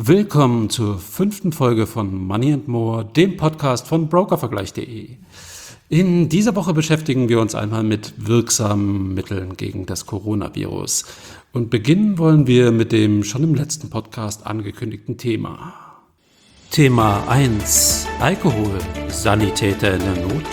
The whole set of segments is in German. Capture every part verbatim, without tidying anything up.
Willkommen zur fünften Folge von Money and More, dem Podcast von Brokervergleich punkt de. In dieser Woche beschäftigen wir uns einmal mit wirksamen Mitteln gegen das Coronavirus. Und beginnen wollen wir mit dem schon im letzten Podcast angekündigten Thema. Thema eins. Alkohol. Sanitäter in der Not.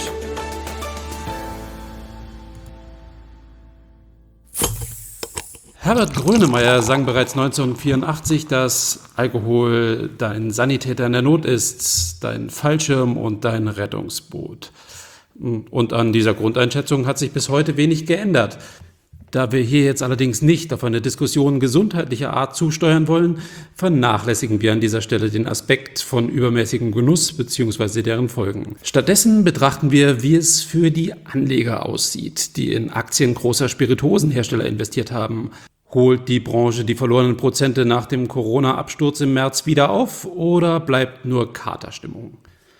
Herbert Grönemeyer sang bereits neunzehnhundertvierundachtzig, dass Alkohol dein Sanitäter in der Not ist, dein Fallschirm und dein Rettungsboot. Und an dieser Grundeinschätzung hat sich bis heute wenig geändert. Da wir hier jetzt allerdings nicht auf eine Diskussion gesundheitlicher Art zusteuern wollen, vernachlässigen wir an dieser Stelle den Aspekt von übermäßigem Genuss bzw. deren Folgen. Stattdessen betrachten wir, wie es für die Anleger aussieht, die in Aktien großer Spirituosenhersteller investiert haben. Holt die Branche die verlorenen Prozente nach dem Corona-Absturz im März wieder auf oder bleibt nur Katerstimmung?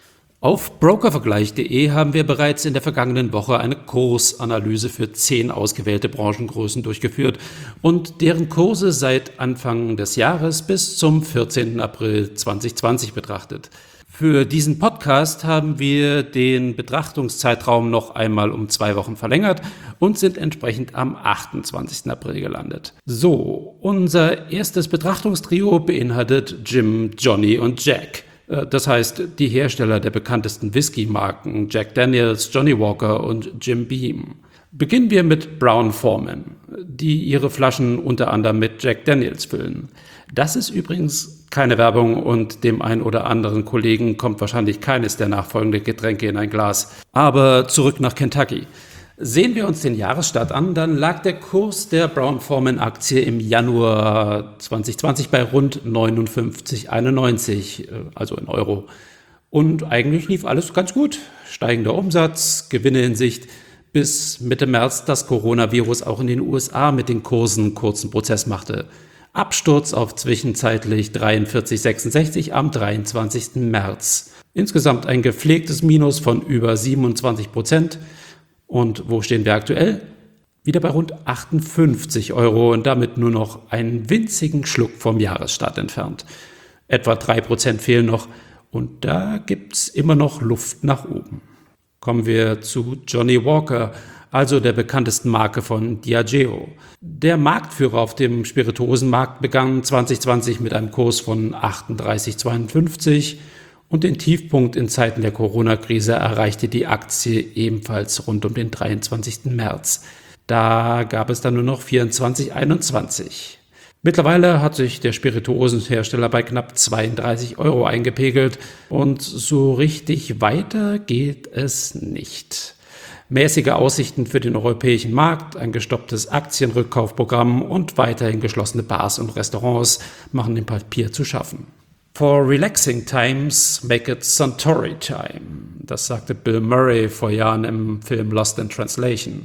Auf Brokervergleich punkt de haben wir bereits in der vergangenen Woche eine Kursanalyse für zehn ausgewählte Branchengrößen durchgeführt und deren Kurse seit Anfang des Jahres bis zum vierzehnten April zweitausendzwanzig betrachtet. Für diesen Podcast haben wir den Betrachtungszeitraum noch einmal um zwei Wochen verlängert und sind entsprechend am achtundzwanzigsten April gelandet. So, unser erstes Betrachtungstrio beinhaltet Jim, Johnny und Jack. Das heißt, die Hersteller der bekanntesten Whisky-Marken Jack Daniels, Johnny Walker und Jim Beam. Beginnen wir mit Brown-Forman, die ihre Flaschen unter anderem mit Jack Daniels füllen. Das ist übrigens keine Werbung und dem einen oder anderen Kollegen kommt wahrscheinlich keines der nachfolgenden Getränke in ein Glas. Aber zurück nach Kentucky. Sehen wir uns den Jahresstart an, dann lag der Kurs der Brown-Forman-Aktie im Januar zweitausendzwanzig bei rund neunundfünfzig Komma einundneunzig, also in Euro. Und eigentlich lief alles ganz gut. Steigender Umsatz, Gewinne in Sicht, bis Mitte März das Coronavirus auch in den U S A mit den Kursen einen kurzen Prozess machte. Absturz auf zwischenzeitlich dreiundvierzig Komma sechsundsechzig am dreiundzwanzigsten März. Insgesamt ein gepflegtes Minus von über siebenundzwanzig Prozent. Und wo stehen wir aktuell? Wieder bei rund achtundfünfzig Euro und damit nur noch einen winzigen Schluck vom Jahresstart entfernt. Etwa drei Prozent fehlen noch und da gibt's immer noch Luft nach oben. Kommen wir zu Johnny Walker, also der bekanntesten Marke von Diageo. Der Marktführer auf dem Spirituosenmarkt begann zweitausendzwanzig mit einem Kurs von achtunddreißig Komma zweiundfünfzig und den Tiefpunkt in Zeiten der Corona-Krise erreichte die Aktie ebenfalls rund um den dreiundzwanzigsten März. Da gab es dann nur noch vierundzwanzig Komma einundzwanzig. Mittlerweile hat sich der Spirituosenhersteller bei knapp zweiunddreißig Euro eingepegelt und so richtig weiter geht es nicht. Mäßige Aussichten für den europäischen Markt, ein gestopptes Aktienrückkaufprogramm und weiterhin geschlossene Bars und Restaurants machen dem Papier zu schaffen. For relaxing times, make it Suntory time. Das sagte Bill Murray vor Jahren im Film Lost in Translation.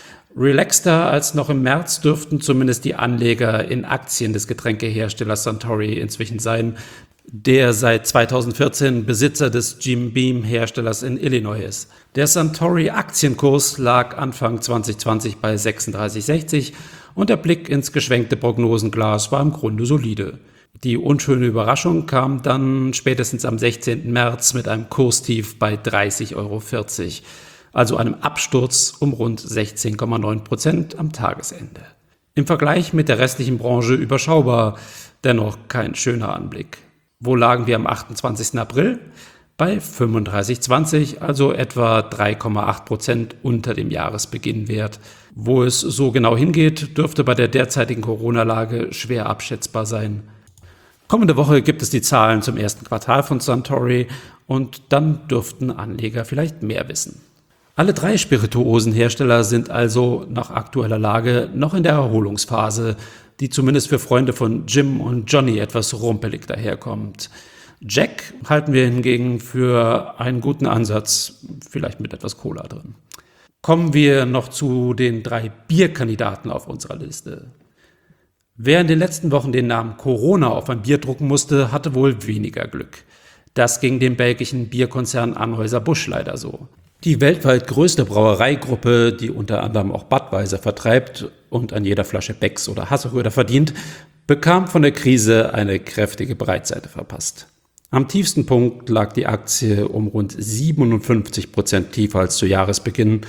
Relaxter als noch im März dürften zumindest die Anleger in Aktien des Getränkeherstellers Suntory inzwischen sein, der seit zweitausendvierzehn Besitzer des Jim Beam Herstellers in Illinois ist. Der Suntory Aktienkurs lag Anfang zweitausendzwanzig bei sechsunddreißig Komma sechzig und der Blick ins geschwenkte Prognosenglas war im Grunde solide. Die unschöne Überraschung kam dann spätestens am sechzehnten März mit einem Kurstief bei dreißig Komma vierzig Euro, also einem Absturz um rund sechzehn Komma neun Prozent am Tagesende. Im Vergleich mit der restlichen Branche überschaubar, dennoch kein schöner Anblick. Wo lagen wir am achtundzwanzigsten April? Bei fünfunddreißig Komma zwanzig, also etwa drei Komma acht Prozent unter dem Jahresbeginnwert. Wo es so genau hingeht, dürfte bei der derzeitigen Corona-Lage schwer abschätzbar sein. Kommende Woche gibt es die Zahlen zum ersten Quartal von Suntory und dann dürften Anleger vielleicht mehr wissen. Alle drei Spirituosenhersteller sind also nach aktueller Lage noch in der Erholungsphase, die zumindest für Freunde von Jim und Johnny etwas rumpelig daherkommt. Jack halten wir hingegen für einen guten Ansatz, vielleicht mit etwas Cola drin. Kommen wir noch zu den drei Bierkandidaten auf unserer Liste. Wer in den letzten Wochen den Namen Corona auf ein Bier drucken musste, hatte wohl weniger Glück. Das ging dem belgischen Bierkonzern Anheuser-Busch leider so. Die weltweit größte Brauereigruppe, die unter anderem auch Budweiser vertreibt und an jeder Flasche Becks oder Hasseröder verdient, bekam von der Krise eine kräftige Breitseite verpasst. Am tiefsten Punkt lag die Aktie um rund siebenundfünfzig Prozent tiefer als zu Jahresbeginn.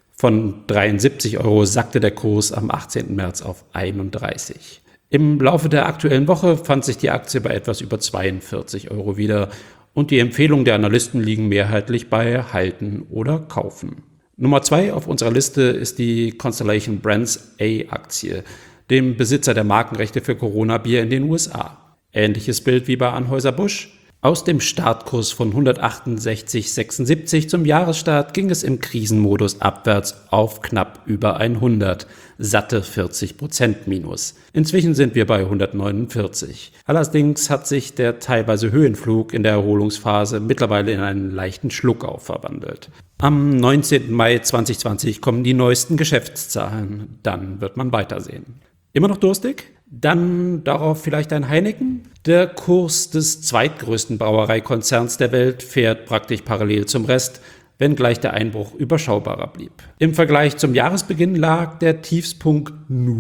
Von dreiundsiebzig Euro sackte der Kurs am achtzehnten März auf einunddreißig. Im Laufe der aktuellen Woche fand sich die Aktie bei etwas über zweiundvierzig Euro wieder und die Empfehlungen der Analysten liegen mehrheitlich bei Halten oder Kaufen. Nummer zwei auf unserer Liste ist die Constellation Brands A-Aktie, dem Besitzer der Markenrechte für Corona-Bier in den U S A. Ähnliches Bild wie bei Anheuser-Busch. Aus dem Startkurs von hundertachtundsechzig Komma sechsundsiebzig zum Jahresstart ging es im Krisenmodus abwärts auf knapp über hundert, satte vierzig Prozent Minus. Inzwischen sind wir bei hundertneunundvierzig. Allerdings hat sich der teilweise Höhenflug in der Erholungsphase mittlerweile in einen leichten Schluckauf verwandelt. Am neunzehnten Mai zweitausendzwanzig kommen die neuesten Geschäftszahlen. Dann wird man weitersehen. Immer noch durstig? Dann darauf vielleicht ein Heineken? Der Kurs des zweitgrößten Brauereikonzerns der Welt fährt praktisch parallel zum Rest, wenngleich der Einbruch überschaubarer blieb. Im Vergleich zum Jahresbeginn lag der Tiefspunkt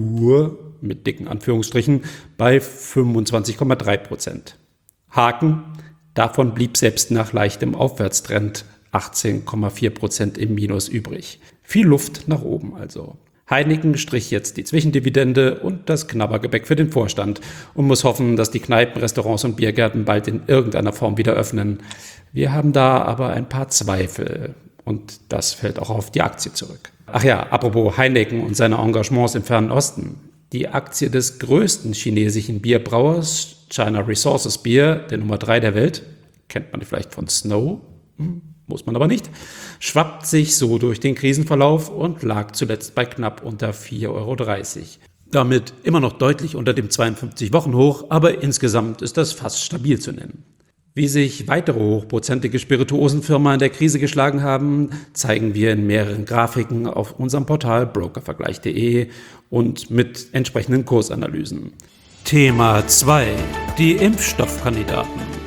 nur, mit dicken Anführungsstrichen, bei fünfundzwanzig Komma drei Prozent. Haken, davon blieb selbst nach leichtem Aufwärtstrend achtzehn Komma vier Prozent im Minus übrig. Viel Luft nach oben also. Heineken strich jetzt die Zwischendividende und das Knabbergebäck für den Vorstand und muss hoffen, dass die Kneipen, Restaurants und Biergärten bald in irgendeiner Form wieder öffnen. Wir haben da aber ein paar Zweifel und das fällt auch auf die Aktie zurück. Ach ja, apropos Heineken und seine Engagements im Fernen Osten. Die Aktie des größten chinesischen Bierbrauers, China Resources Beer, der Nummer drei der Welt, kennt man vielleicht von Snow, hm. Muss man aber nicht, schwappt sich so durch den Krisenverlauf und lag zuletzt bei knapp unter vier Euro dreißig. Damit immer noch deutlich unter dem zweiundfünfzig-Wochen-Hoch, aber insgesamt ist das fast stabil zu nennen. Wie sich weitere hochprozentige Spirituosenfirmen in der Krise geschlagen haben, zeigen wir in mehreren Grafiken auf unserem Portal brokervergleich punkt de und mit entsprechenden Kursanalysen. Thema zwei. Die Impfstoffkandidaten.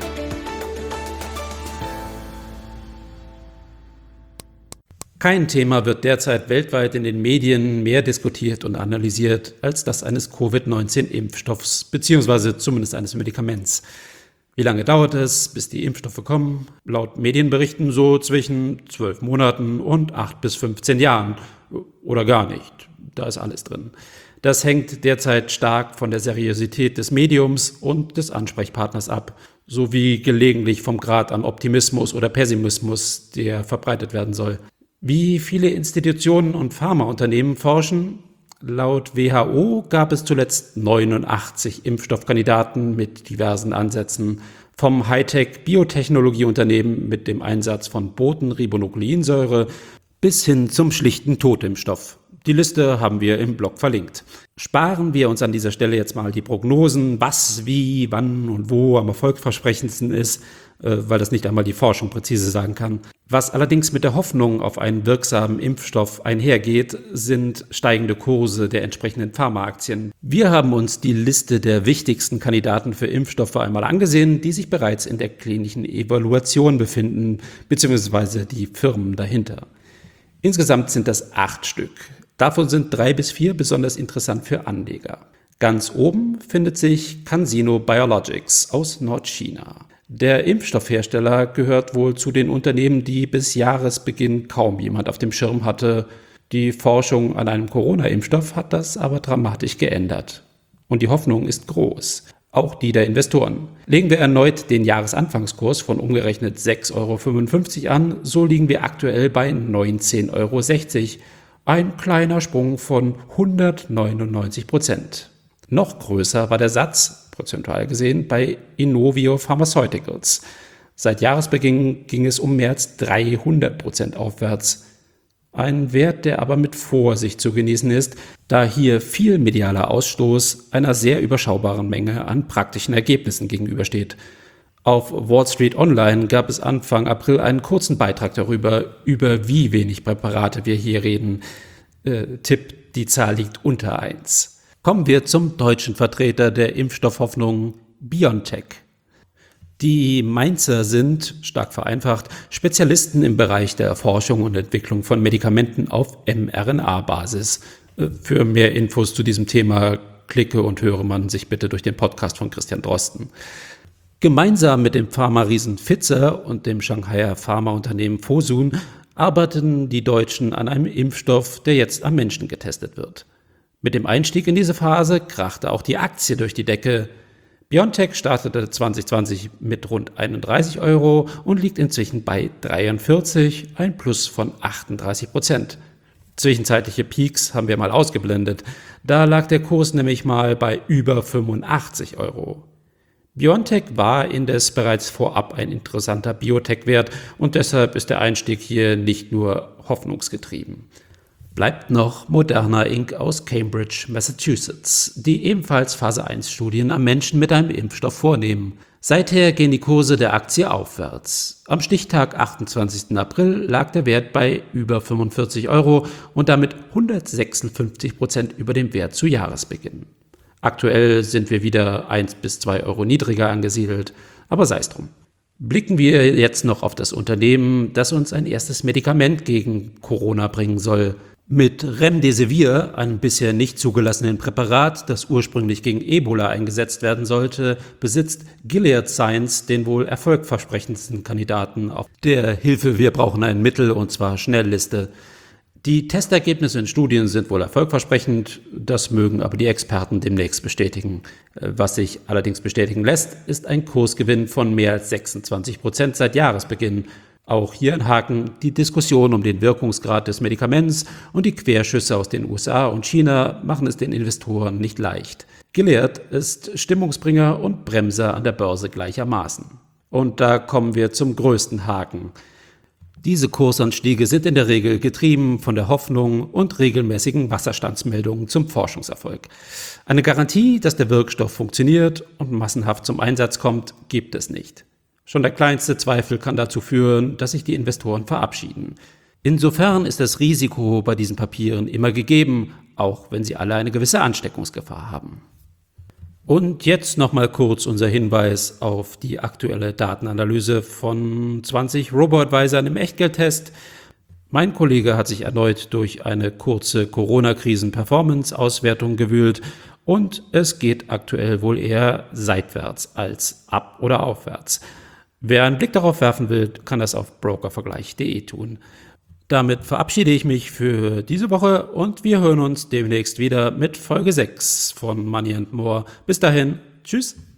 Kein Thema wird derzeit weltweit in den Medien mehr diskutiert und analysiert als das eines Covid neunzehn Impfstoffs bzw. zumindest eines Medikaments. Wie lange dauert es, bis die Impfstoffe kommen? Laut Medienberichten so zwischen zwölf Monaten und acht bis fünfzehn Jahren. Oder gar nicht. Da ist alles drin. Das hängt derzeit stark von der Seriosität des Mediums und des Ansprechpartners ab, sowie gelegentlich vom Grad an Optimismus oder Pessimismus, der verbreitet werden soll. Wie viele Institutionen und Pharmaunternehmen forschen? Laut W H O gab es zuletzt neunundachtzig Impfstoffkandidaten mit diversen Ansätzen, vom Hightech-Biotechnologieunternehmen mit dem Einsatz von Botenribonukleinsäure bis hin zum schlichten Totimpfstoff. Die Liste haben wir im Blog verlinkt. Sparen wir uns an dieser Stelle jetzt mal die Prognosen, was, wie, wann und wo am erfolgversprechendsten ist, weil das nicht einmal die Forschung präzise sagen kann. Was allerdings mit der Hoffnung auf einen wirksamen Impfstoff einhergeht, sind steigende Kurse der entsprechenden Pharmaaktien. Wir haben uns die Liste der wichtigsten Kandidaten für Impfstoffe einmal angesehen, die sich bereits in der klinischen Evaluation befinden, beziehungsweise die Firmen dahinter. Insgesamt sind das acht Stück. Davon sind drei bis vier besonders interessant für Anleger. Ganz oben findet sich CanSino Biologics aus Nordchina. Der Impfstoffhersteller gehört wohl zu den Unternehmen, die bis Jahresbeginn kaum jemand auf dem Schirm hatte. Die Forschung an einem Corona-Impfstoff hat das aber dramatisch geändert. Und die Hoffnung ist groß. Auch die der Investoren. Legen wir erneut den Jahresanfangskurs von umgerechnet sechs Euro fünfundfünfzig an, so liegen wir aktuell bei neunzehn Euro sechzig. Ein kleiner Sprung von hundertneunundneunzig Prozent. Noch größer war der Satz, prozentual gesehen, bei Inovio Pharmaceuticals. Seit Jahresbeginn ging es um mehr als dreihundert Prozent aufwärts. Ein Wert, der aber mit Vorsicht zu genießen ist, da hier viel medialer Ausstoß einer sehr überschaubaren Menge an praktischen Ergebnissen gegenübersteht. Auf Wall Street Online gab es Anfang April einen kurzen Beitrag darüber, über wie wenig Präparate wir hier reden. Äh, Tipp, die Zahl liegt unter eins. Kommen wir zum deutschen Vertreter der Impfstoffhoffnung, BioNTech. Die Mainzer sind, stark vereinfacht, Spezialisten im Bereich der Erforschung und Entwicklung von Medikamenten auf mRNA-Basis. Für mehr Infos zu diesem Thema klicke und höre man sich bitte durch den Podcast von Christian Drosten. Gemeinsam mit dem Pharma-Riesen Pfizer und dem Shanghaier Pharmaunternehmen Fosun arbeiten die Deutschen an einem Impfstoff, der jetzt am Menschen getestet wird. Mit dem Einstieg in diese Phase krachte auch die Aktie durch die Decke. BioNTech startete zwanzig zwanzig mit rund einunddreißig Euro und liegt inzwischen bei dreiundvierzig, ein Plus von achtunddreißig Prozent. Zwischenzeitliche Peaks haben wir mal ausgeblendet. Da lag der Kurs nämlich mal bei über fünfundachtzig Euro. BioNTech war indes bereits vorab ein interessanter Biotech-Wert und deshalb ist der Einstieg hier nicht nur hoffnungsgetrieben. Bleibt noch Moderna Incorporated aus Cambridge, Massachusetts, die ebenfalls Phase eins Studien am Menschen mit einem Impfstoff vornehmen. Seither gehen die Kurse der Aktie aufwärts. Am Stichtag achtundzwanzigsten April lag der Wert bei über fünfundvierzig Euro und damit hundertsechsundfünfzig Prozent über dem Wert zu Jahresbeginn. Aktuell sind wir wieder eins bis zwei Euro niedriger angesiedelt, aber sei es drum. Blicken wir jetzt noch auf das Unternehmen, das uns ein erstes Medikament gegen Corona bringen soll. Mit Remdesivir, einem bisher nicht zugelassenen Präparat, das ursprünglich gegen Ebola eingesetzt werden sollte, besitzt Gilead Sciences den wohl erfolgversprechendsten Kandidaten auf der Hilfe, wir brauchen ein Mittel und zwar Schnellliste. Die Testergebnisse in Studien sind wohl erfolgversprechend, das mögen aber die Experten demnächst bestätigen. Was sich allerdings bestätigen lässt, ist ein Kursgewinn von mehr als sechsundzwanzig Prozent seit Jahresbeginn. Auch hier ein Haken: Die Diskussion um den Wirkungsgrad des Medikaments und die Querschüsse aus den U S A und China machen es den Investoren nicht leicht. Gilead ist Stimmungsbringer und Bremser an der Börse gleichermaßen. Und da kommen wir zum größten Haken. Diese Kursanstiege sind in der Regel getrieben von der Hoffnung und regelmäßigen Wasserstandsmeldungen zum Forschungserfolg. Eine Garantie, dass der Wirkstoff funktioniert und massenhaft zum Einsatz kommt, gibt es nicht. Schon der kleinste Zweifel kann dazu führen, dass sich die Investoren verabschieden. Insofern ist das Risiko bei diesen Papieren immer gegeben, auch wenn sie alle eine gewisse Ansteckungsgefahr haben. Und jetzt nochmal kurz unser Hinweis auf die aktuelle Datenanalyse von zwanzig Robo-Advisern im Echtgeldtest. Mein Kollege hat sich erneut durch eine kurze Corona-Krisen-Performance-Auswertung gewühlt und es geht aktuell wohl eher seitwärts als ab- oder aufwärts. Wer einen Blick darauf werfen will, kann das auf brokervergleich punkt de tun. Damit verabschiede ich mich für diese Woche und wir hören uns demnächst wieder mit Folge sechs von Money and More. Bis dahin, tschüss.